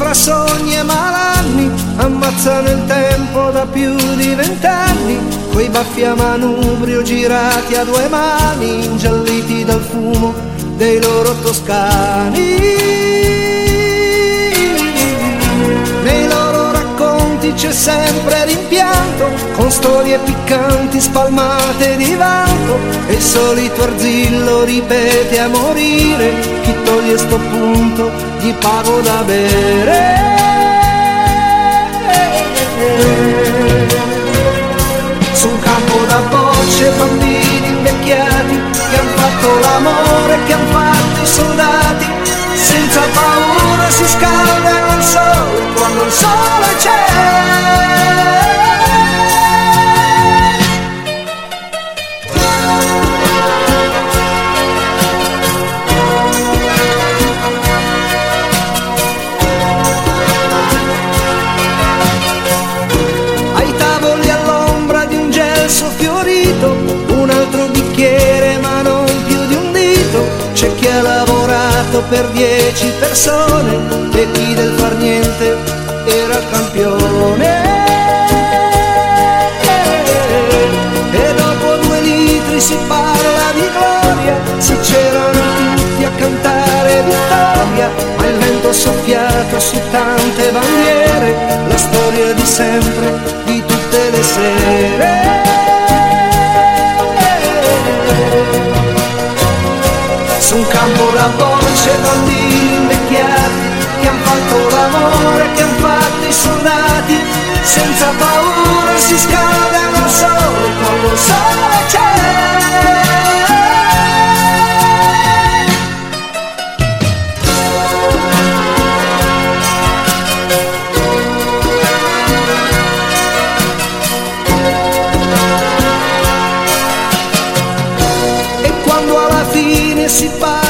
tra sogni e malanni, ammazzano il tempo da più di 20 anni, quei baffi a manubrio girati a due mani, ingialliti dal fumo dei loro toscani. Nei loro racconti c'è sempre rimpianto, con storie piccanti spalmate di vanto, e il solito arzillo ripete a morire: chi toglie sto punto gli pago da bere. Su un campo da bocce bambini invecchiati che han fatto l'amore, che han fatto i soldati, senza paura si scaldano al sole quando il sole c'è. Ai tavoli all'ombra di un gelso fiorito, un altro bicchiere ma non più di un dito, c'è chi ha lavorato per 10 persone e chi del far niente era il campione. E dopo 2 litri si parla di gloria, si c'erano tutti a cantare vittoria, ma il vento ha soffiato su tante bandiere, la storia di sempre, di tutte le sere. Su un campo da bocce bambini invecchiati che han fatto l'amore, che han fatto i soldati, senza paura si scaldano al sole quando il sole c'è. E quando alla fine si parla